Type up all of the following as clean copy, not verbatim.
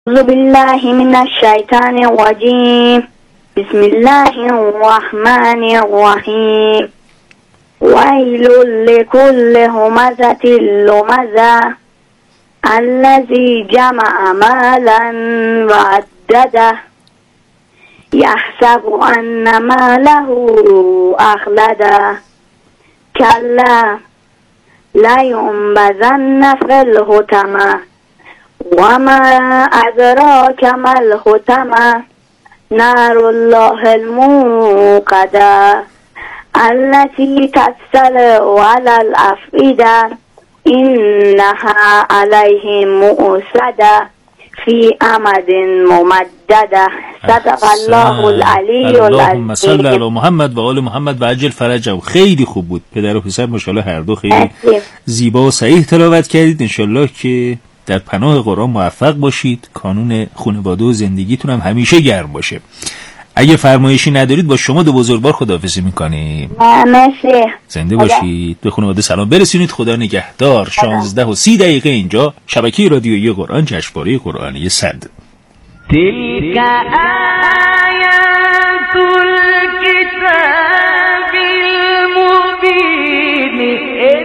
أعوذ بالله من الشيطان الرجيم. بسم الله الرحمن الرحيم. ويل لكل همزة لمزة الذي جمع مالا وعدده يحسب أن ماله أخلده كلا لينبذن في الحطمة وما أدراك ما الحطمة نار الله الموقدة التي تطلع على الأفئدة إنها عليهم مؤصدة في أمد ممددة. صدق الله العلی العظیم. اللهم صل علی محمد و آل محمد و عجل فرجهم. خیلی خوب بود. پدر و پسر ماشاءالله هر دو خیلی زیبا و صحیح تلاوت کردید. انشالله که در پناه قرآن موفق باشید. کانون خانواده و زندگیتون هم همیشه گرم باشه. اگه فرمایشی ندارید با شما دو بزرگوار خداحافظی میکنیم. مرسی. زنده باشید. به خانواده سلام برسونید. خدا نگهدار. 16:30 اینجا شبکه رادیویی قرآن، جشنواره قرآنی صد. تلك آیات الكتاب المبین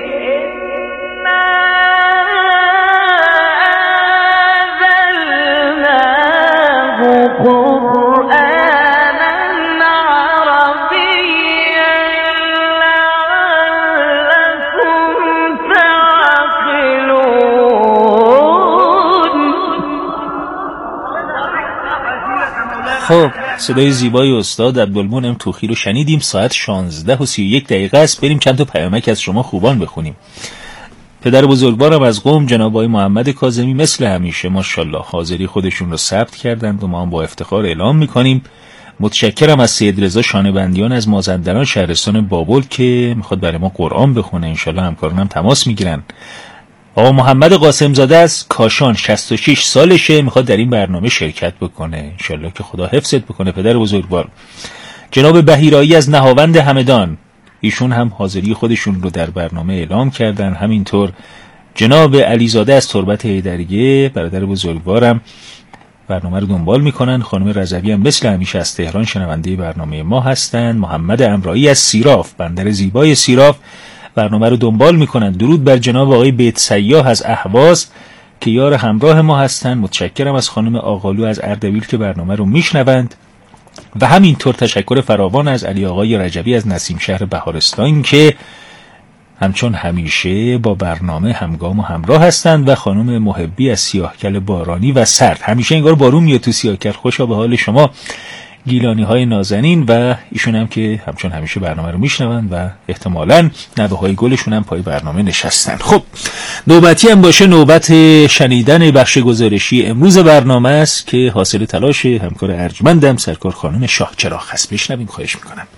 خب صدای زیبای استاد عبدالمنعم توخی رو شنیدیم. ساعت 16:31 است. بریم چند تا پیامک از شما خوبان بخونیم. پدر بزرگوارم از قم جناب آقای محمد کاظمی مثل همیشه ماشاءالله حاضری خودشون رو ثبت کردند و ما هم با افتخار اعلام میکنیم. متشکرم از سید رضا شانه‌بندیان از مازندران شهرستان بابل که میخواد برای ما قرآن بخونه. انشالله همکارانم تماس میگیرن. آقا محمد قاسم زاده از کاشان 66 سالشه، میخواد در این برنامه شرکت بکنه. انشالله که خدا حفظت بکنه پدر بزرگوار. جناب بهیرایی از نهاوند همدان، ایشون هم حاضری خودشون رو در برنامه اعلام کردن. همینطور جناب علیزاده از تربت حیدریه برادر بزرگوارم برنامه رو دنبال میکنن. خانم رضوی هم مثل همیشه از تهران شنونده برنامه ما هستن. محمد امرایی از سیراف، بندر زیبای سیراف، برنامه رو دنبال میکنن. درود بر جناب آقای بیت سیاح از اهواز که یار همراه ما هستن. متشکرم از خانم آقالو از اردبیل که برنامه رو میشنوند و همینطور تشکر فراوان از علی آقای رجبی از نسیم شهر بهارستان که همچون همیشه با برنامه همگام و همراه هستند و خانم محبی از سیاهکل بارانی و سرد. همیشه انگار بارون میاد تو سیاهکل. خوشا به حال شما گیلانی های نازنین. و ایشون هم که همچون همیشه برنامه رو میشنون و احتمالاً نوه های گلشون هم پای برنامه نشستن. خب نوبتی هم باشه نوبت شنیدن بخش گزارشی امروز برنامه است که حاصل تلاش همکار ارجمندم سرکار خانم شاه چراغ هست. بشنویم خواهش میکنم.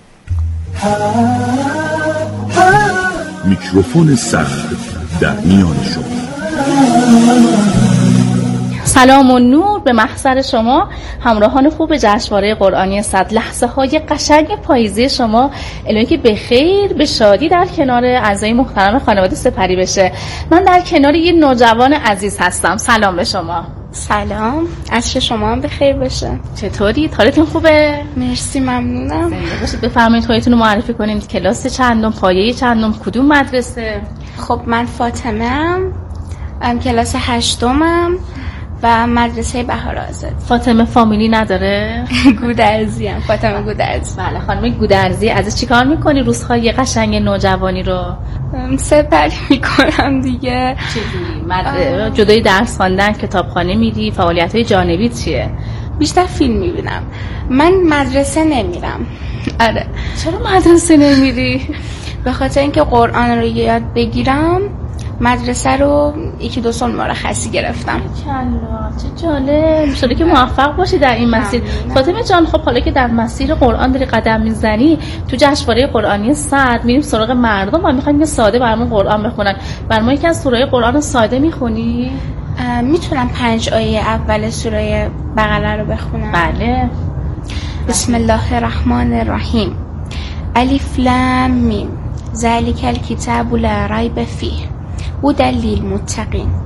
میکروفون سرد در میان شما. سلام و نور به محضر شما همراهان خوب جشنواره قرآنی صد. لحظه های قشنگ پاییزی شما الهی که به خیر به شادی در کنار اعضای محترم خانواده سپری بشه. من در کنار یه نوجوان عزیز هستم. سلام به شما. سلام، عصر شما هم به خیر باشه. چطوری؟ حالتون خوبه؟ مرسی، ممنونم. بفرمایید خودتون رو معرفی کنید. کلاس چندم، پایه چندم، کدوم مدرسه؟ خب من فاطمه ام، کلاس 8م و مدرسه بهارآزاد. فاطمه فامیلی نداره؟ گودرزی ام، فاطمه گودرزی. بله خانم گودرزی. از چی کار میکنی روزهای قشنگ نوجوانی رو؟ سپری میکنم دیگه. چیزی؟ جدای درس خواندن، کتابخانه میری، فعالیت‌های جانبی چیه؟ بیشتر فیلم میبینم. من مدرسه نمیرم. آره. چرا مدرسه نمیری؟ به خاطر اینکه قرآن رو یاد بگیرم. مدرسه رو 1-2 سال مرخصی گرفتم. چه جالب. انشالله که موفق باشی در این مسیر. فاطمه جان خب حالا که در مسیر قرآن داری قدم میزنی تو جشنواره قرآنی صد میریم سراغ مردم و میخوایم که ساده برامون قرآن بخونن. برام یکی از سوره‌های قرآن ساده میخونی؟ میتونم 5 آیه اول سوره بقره رو بخونم؟ بله. بسم الله الرحمن الرحیم. الف لام میم ذلک الکتاب لا ریب فیه هدی للمتقین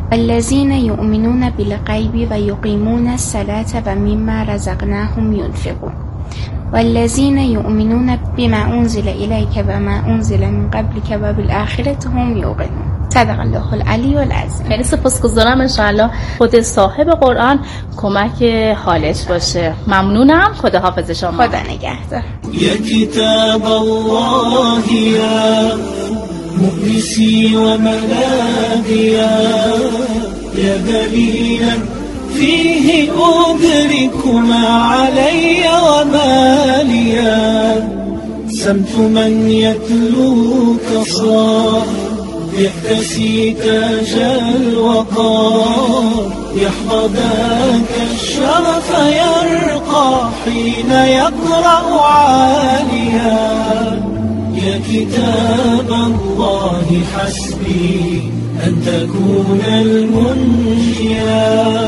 الذين يؤمنون بالغیب و یقیمون الصلاة و مما رزقناهم ينفقون والذین یؤمنون بما انزل الیک و ما انزل من قبلک و بالآخرة هم یوقنون. صدق الله العلی العظیم. خیلی سپاسگزارم. انشاءالله خود صاحب قرآن کمک حالش باشه. ممنونم. خداحافظ شما. خدا نگهدار. یا کتاب الله یا مؤنسی و ملاذیا یا دلیلا فيه أدرك ما علي وما لي سمت من يتلوك صار يحتسي تاج الوقار يحظى ذاك الشرف يرقى حين يقرأ عاليا يا كتاب الله حسبي أن تكون المنجيا.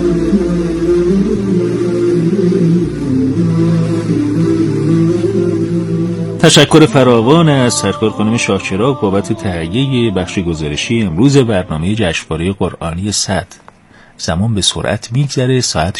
تشکر فراوان از سرکار خانم شاهچراغ بابت تهیه بخش گزارشی امروز برنامه جشنواره قرآنی 100. زمان به سرعت میگذره، ساعت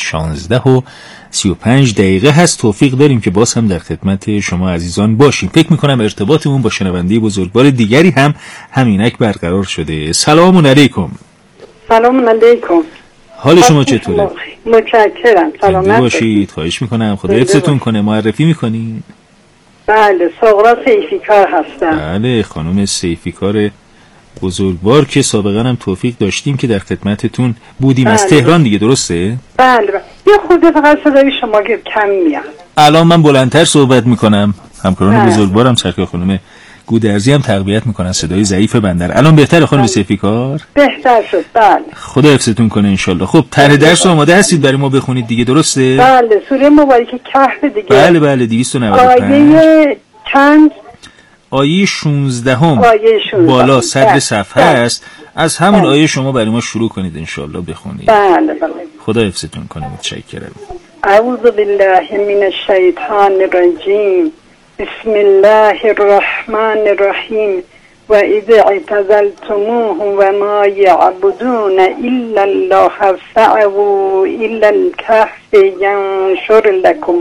16:35 هست. توفیق داریم که باز هم در خدمت شما عزیزان باشیم. فکر میکنم ارتباطمون با شنونده بزرگوار دیگری هم همینک برقرار شده. سلام علیکم. سلام علیکم. حال شما چطوره؟ متشکرم. سلامت باشید. خواهش میکنم. خدا حفظتون کنه. معرفی میکنین؟ بله، سغرا سیفیکار هستم. بله، خانم سیفیکار بزرگوار که سابقا هم توفیق داشتیم که در خدمتتون بودیم. از تهران دیگه، درسته؟ بله. یه خورده فقط صدای شما کم میاد. الان من بلندتر صحبت میکنم. همکاران بزرگوارم سرکار خانم گودرزی هم تقویت میکنن صدای ضعیف بندر. الان بهتره خانم سیفیکار؟ بهتر شد. بله. خدا حفظتون کنه انشالله. خب طرح درس آماده هستید برای ما بخونید دیگه، درسته؟ بله، سوره مبارکه کهف دیگه. بله 295. آیه چند؟ آیه 16 بالا صدر صفحه است. از همون آیه شما برای ما شروع کنید انشالله بخونید. بله. خدا حفظتون کنه. متشکرم. اعوذ بالله من الشیطان الرجیم. بسم الله الرحمن الرحیم. و اذا اعتزلتموهم و ما یعبدون الا الله فاعوا الى الكهف ینشر لكم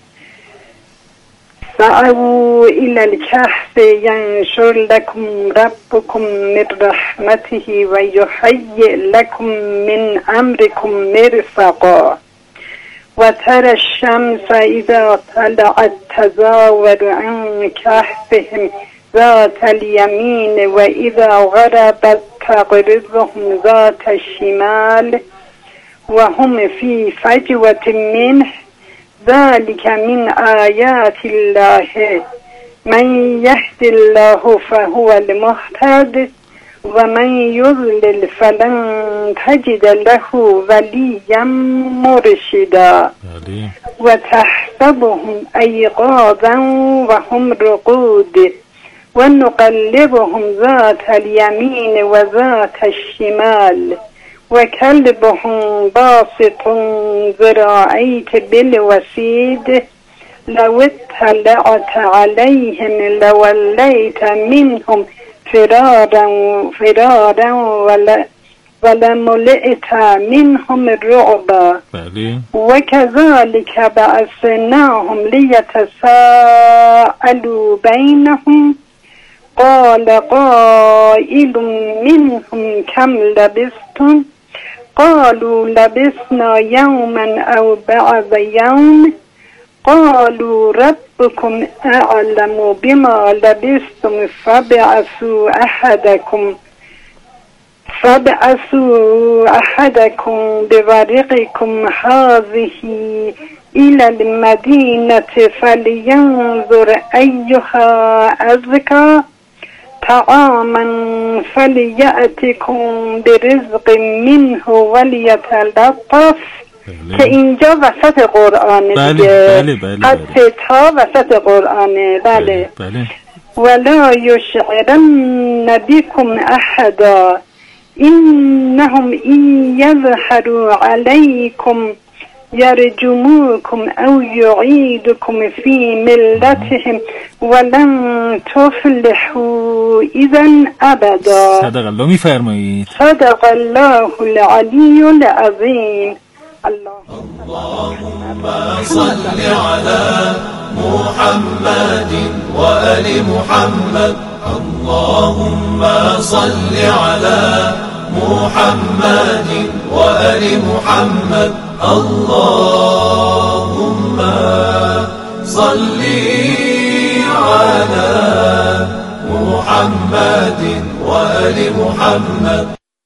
فأووا إلى الكهف ينشر لكم ربكم من رحمته ويهيئ لكم من أمركم مرفقا وترى الشمس إذا طلعت تزاور عن كهفهم ذات اليمين وإذا غربت تقرضهم ذات الشمال وهم في فجوة منه ذلك من آيات الله من يهد الله فهو المهتد ومن يضلل فلن تجد له وليا مرشدا وتحسبهم أيقاظا وهم رقود ونقلبهم ذات اليمين وذات الشمال وكلبهم باسط ذراعيه بالوسيد لو اطلعت عليهم لوليت منهم فرارا ولملئت منهم رعبا وكذلك بعثناهم ليتساءلوا بينهم قال قائل منهم كم لبثتم قالوا لبثنا يوما أو بعض يوم قالوا ربكم أعلم بما لبثتم فابعثوا أحدكم بورقكم هذه إلى المدينة فلينظر أيها أزكى طعاما فليأتكم برزق منه وليتلطف. که اینجا وسط قرآنه دیگه. قصه تا وسط قرآنه. بله. ولا يشعرن بكم أحدا إنهم إن يظهروا عليكم يرجموكم أو يعيدكم في ملتهم ولن تفلحوا إذا أبدا. صدق الله. میفرمایید. صدق الله العلی العظیم. اللهم صل على محمد وآل محمد. اللهم صل على محمد وآل محمد. اللهم صل على محمد وآل محمد.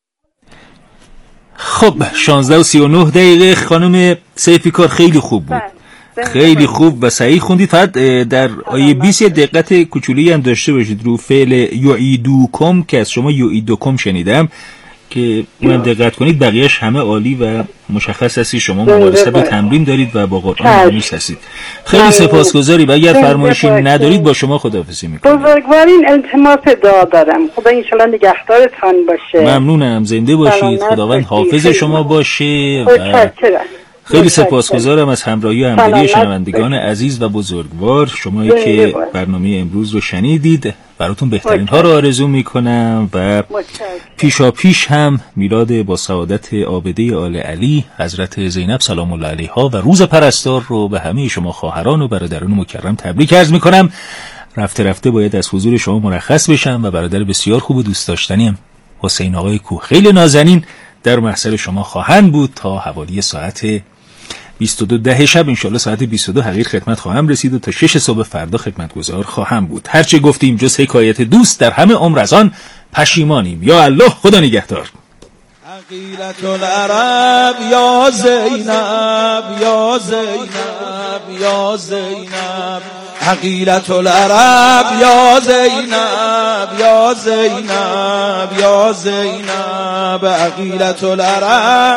خب 16:39 خانم سیفیکار خیلی خوب بود. خیلی خوب و صحیح خوندید. فقط در آیه 20 دقت کوچولی هم داشته باشید رو فعل یعیدوکم که از شما یعیدوکم شنیدم که اونم دقت کنید. بقیهش همه عالی و مشخص هستی شما ممارسه به تمرین دارید و با قرآن مونس هستید. خیلی سپاسگزاریم. اگر فرمایشی ندارید با شما خداحافظی میکنم. بزرگوارین التماس دعا دارم. خدا انشالله نگهدارتان باشه. ممنونم. زنده باشید. خداوند حافظ شما باشه و خیلی سپاسگزارم از همراهی و همدلی شنوندگان عزیز و بزرگوار. شمایی که برنامه امروز رو شنیدید براتون بهترین ها رو آرزو میکنم و پیشا پیش هم میلاد با سعادت عابده آل علی حضرت زینب سلام الله علیها و روز پرستار رو به همه شما خواهران و برادران مکرم تبریک عرض میکنم. رفته رفته باید از حضور شما مرخص بشم و برادر بسیار خوب و دوست داشتنیم حسین آقای کوه خیلی نازنین در محضر شما خواهند بود تا حوالی ساعت 22 شب. انشالله ساعت 22 حقیر خدمت خواهم رسید و تا 6 صبح فردا خدمتگزار خواهم بود. هرچه گفتیم جز حکایت دوست در همه عمر از آن پشیمانیم. یا الله خدا نگهدار. عقیلة العرب یا زینب یا زینب یا زینب. عقیلة العرب یا زینب یا زینب یا زینب. عقیلة العرب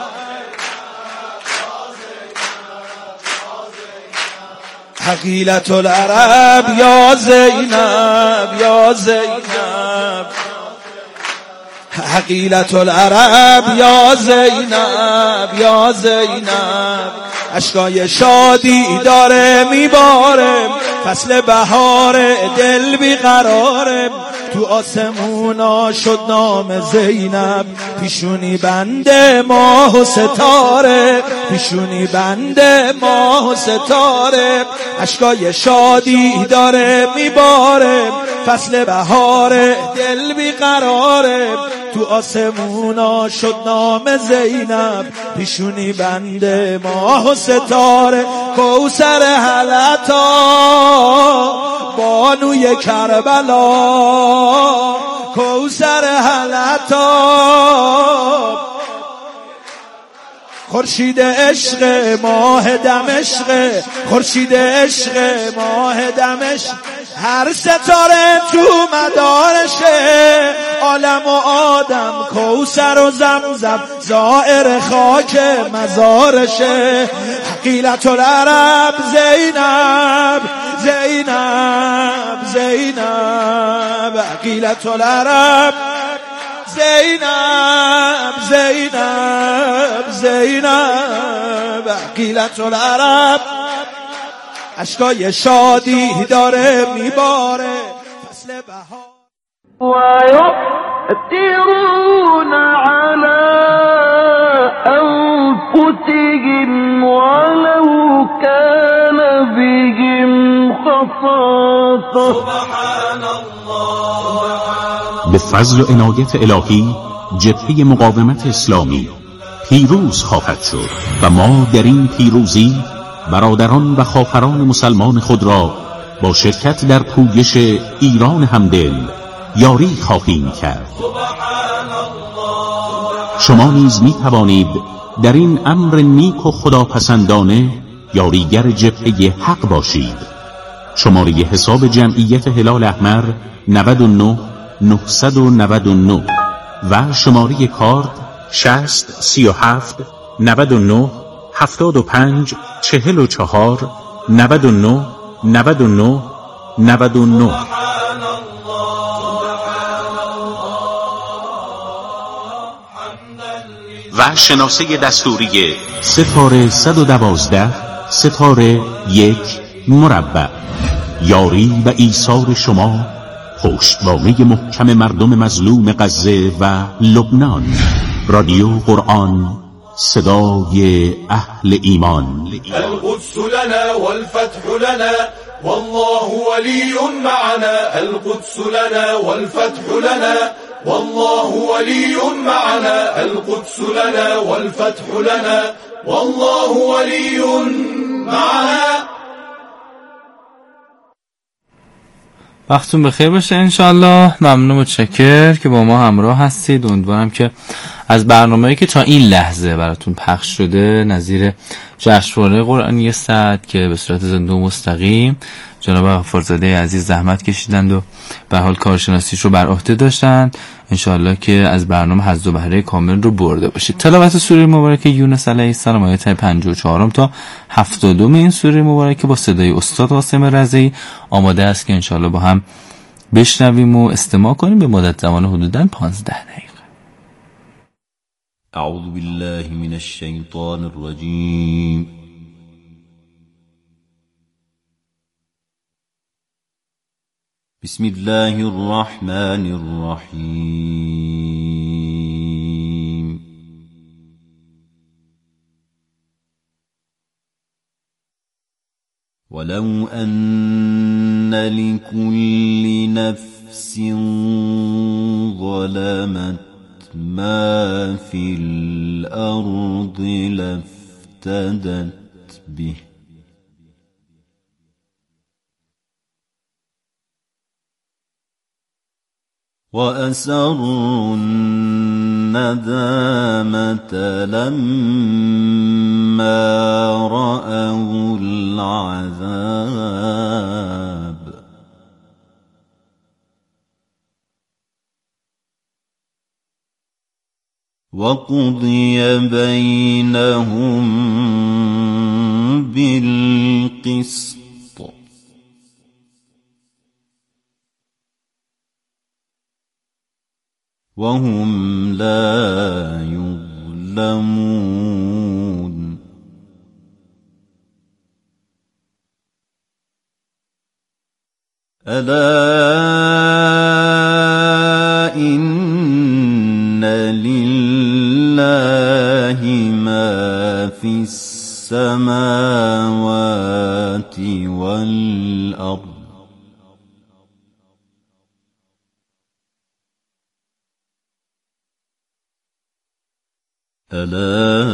عقیلة العرب یا زینب یا زینب. عقیلة العرب یا زینب یا زینب. اشکای شادی داره میباره فصل بهار دل بیقراره. تو آسمونا شد نام زینب پیشونی بند ماه و ستاره. پیشونی بند ماه و ستاره. اشکای شادی داره میباره فصل بهار دل بیقراره. تو آسمونا شد نام زینب پیشونی بند ماه و ستاره. کوثر حلتا بانوی کربلا. کوثر حلتا خورشید عشق ماه دمشق. خورشید عشق ماه دمشق. هر ستاره تو مدارشه عالم و آدم کوثر و زمزم زائر خاک مزارشه. عقیلة العرب زینب زینب زینب. عقیلة العرب زینب زینب زینب. عقیلة العرب اشکای شادی داره میباره فصل بهار. و یؤثرون علی انفسهم ولو کان بهم خصاصة. سبحان الله. به فضل و عنایت الهی جبهه مقاومت اسلامی پیروز خواهد شد و ما در این پیروزی برادران و خواهران مسلمان خود را با شرکت در پویش ایران همدل یاری خواهیم کرد. شما نیز می توانید در این امر نیک و خداپسندانه یاریگر جبهه حق باشید. شماره حساب جمعیت هلال احمر 99 999 و شماره کارت 60 37 99 75 44 99 99 99. و شناسه دستوری ستاره 112 ستاره 1 مربع. یاری و ایثار شما، پشتوانه محکم مردم مظلوم غزه و لبنان. رادیو قرآن، صدای اهل ایمان. القدس لنا والفتح لنا والله ولي معنا. القدس لنا والفتح لنا والله ولي معنا. القدس لنا والفتح لنا والله ولي معنا. وقتتون بخیر باشه انشالله. ممنون و متشکر که با ما همراه هستید. امیدوارم که از برنامه‌ای که تا این لحظه براتون پخش شده نظیر جشنواره قرآنی صدر که به صورت زنده و مستقیم جناب غفارزاده عزیز زحمت کشیدند و به حال کارشناسیش رو بر عهده داشتند، انشالله که از برنامه حظ و بهره کامل رو برده باشید. تلاوت سوره مبارک یونس علیه السلام آیات 54 تا 72 این سوره مبارکه با صدای استاد قاسم رضایی آماده است که انشالله با هم بشنویم و استماع کنیم به مدت زمان حدوداً 15 دقیقه. اعوذ بالله من الشیطان الرجیم. بسم الله الرحمن الرحیم. ولو أن لكل نفس ظلمت ما في الأرض لافتدت به وأسروا الندامة لما رأوا العذاب وقضي بينهم بالقسط وهم لا يظلمون. ألا إن لله ما في السماوات والأرض ألا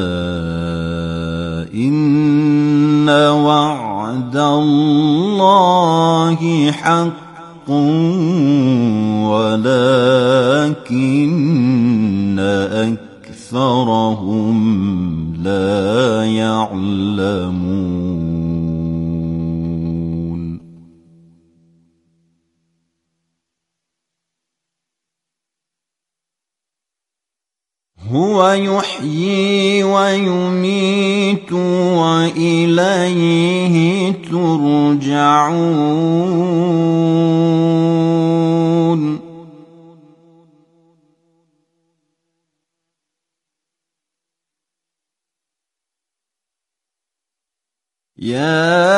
إن وعد الله حق ولكن أكثرهم لا يعلمون. هو يحيي ويميت وإليه ترجعون. يا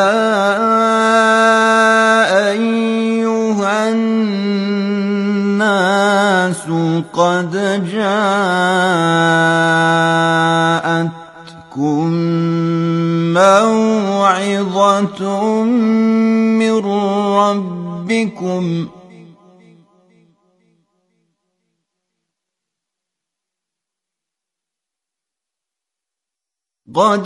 أيها الناس قد جاءتكم موعظة من ربكم قد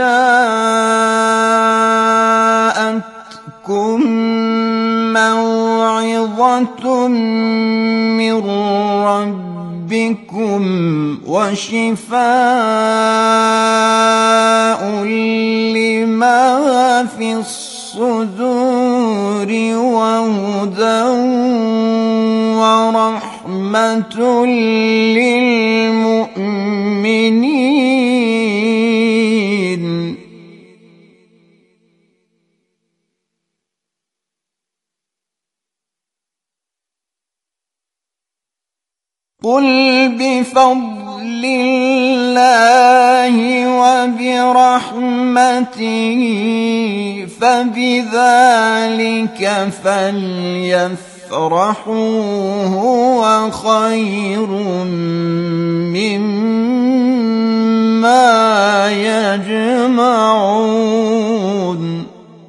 جاءتكم موعظة من ربكم وشفاء لما في الصدور وهدى ورحمة للمؤمنين. قل بفضل الله وبرحمته فبذلك فليفرحوا هو خير مما يجمعون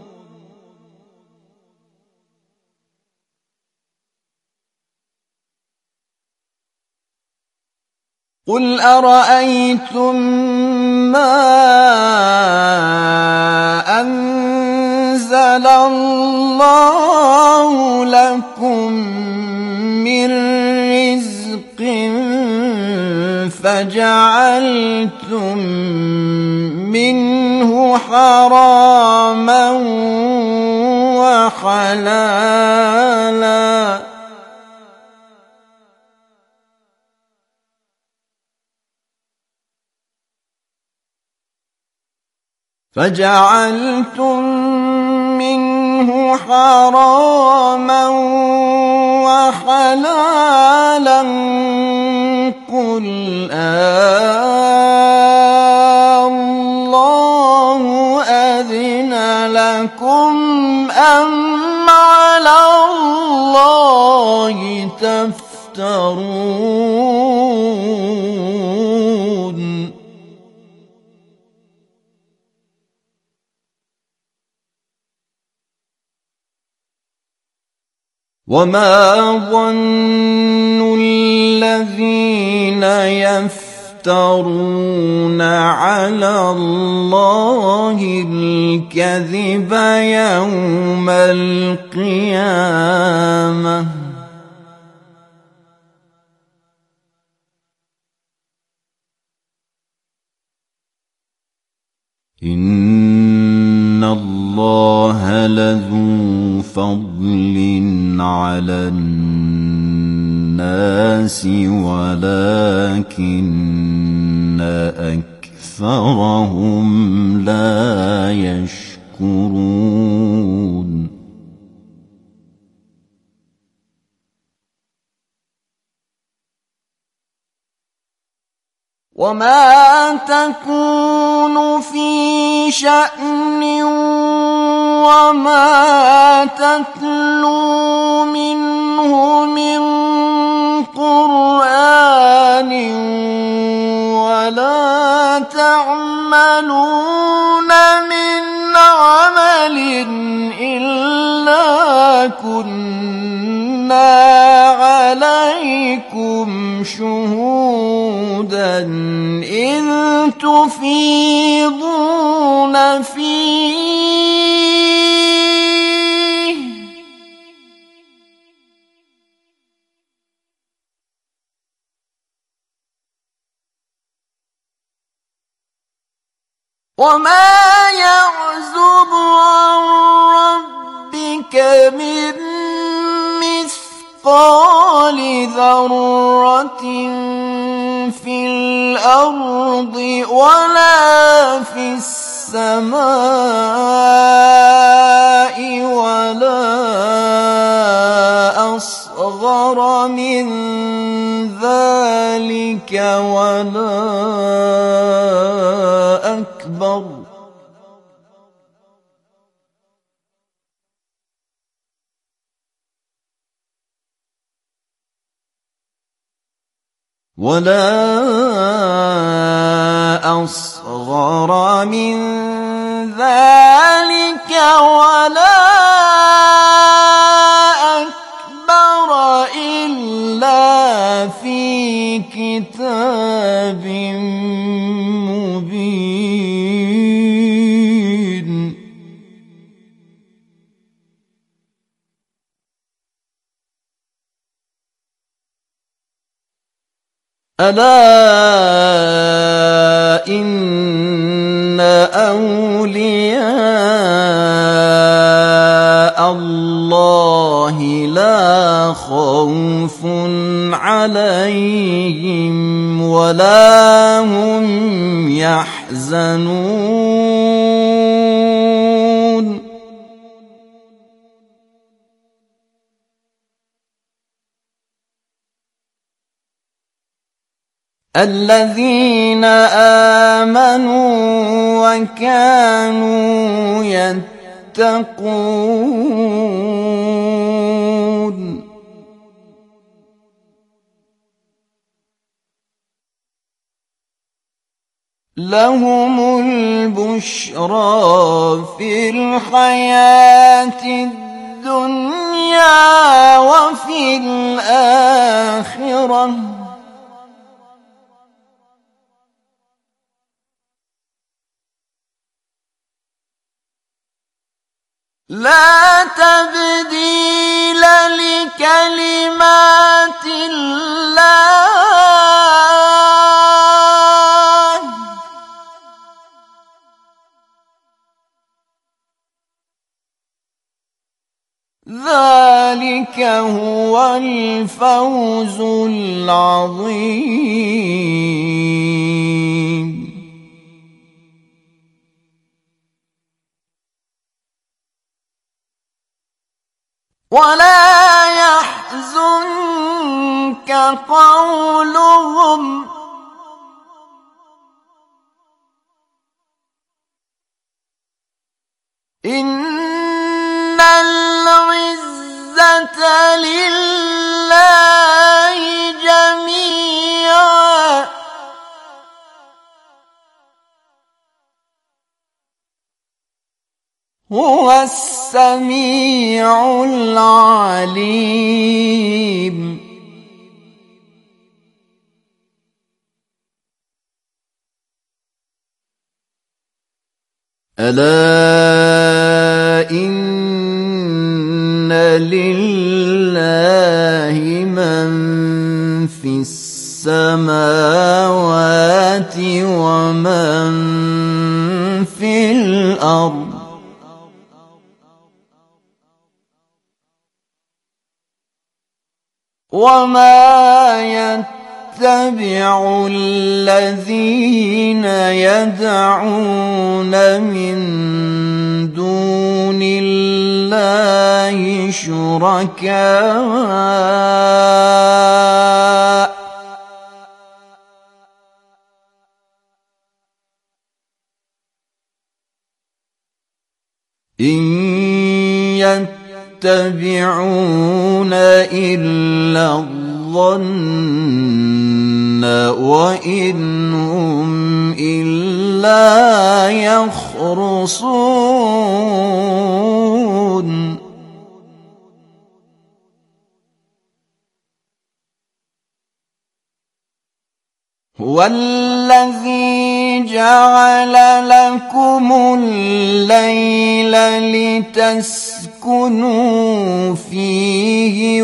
قل أرأيتم ما أنزل الله لكم من رزق فجعلتم منه حراما وحلالا وحلالا قل الله أذن لكم أم على الله تفترون وما ظن الذين يفترون على الله الكذب يوم القيامة إن الله لذو فضل على الناس ولكن أكثرهم لا يشكرون وما تكون في شأن وما تتلو منه من قرآن ولا تعملون من عمل إلا كنا عليكم شهودا إذ تفيضون فيه وما يعزب عن ربك من مثقال ذرة في الأرض ولا في السماء ولا أصغر من ذلك ولا أكبر من ذلك ولا أكبر إلا في كتاب مبين ألا إن أولياء الله لا خوف عليهم ولا هم يحزنون الذين آمنوا وكانوا يتقون لهم البشرى في الحياة الدنيا وفي الآخرة لا تبديل لكلمات الله ذلك هو الفوز العظيم ولا يحزنك قولهم إن العزة لله جميعا هو السميع العليم ألا إن لله من في السماوات ومن في الأرض وما يتبع الذين يدعون من دون الله شركاء إن يتبعون إلا الظن وإن هم إلا يخرصون هو الذي جعل لكم الليل لتسكنوا فيه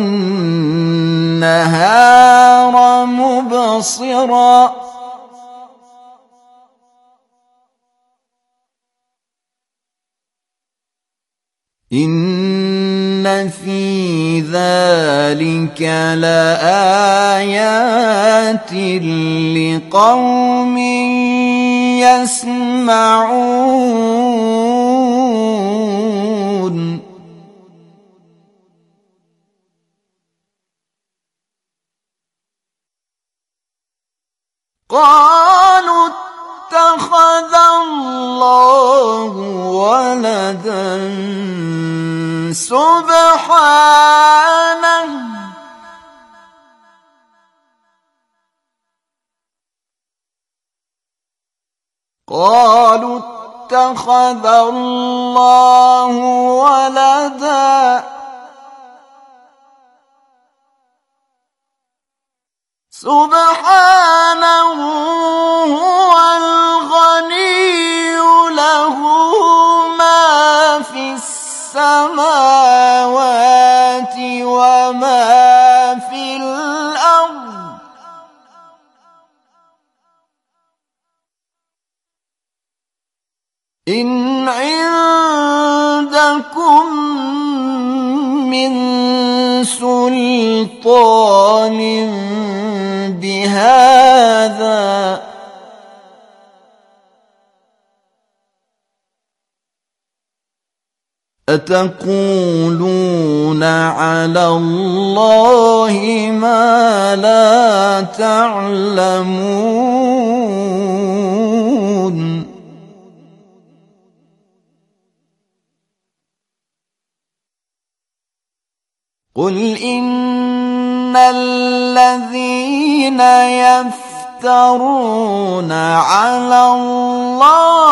والنهار مبصرا إن في ذلك لآيات لقوم يسمعون قالوا اتخذ الله ولدا سبحانه قالوا اتخذ الله ولدا سبحانه هو الغني له ما في السماوات وما في الأرض إن عندكم من سلطان بهذا أتقولون على الله ما لا تعلمون قل إن الذين يفترون على الله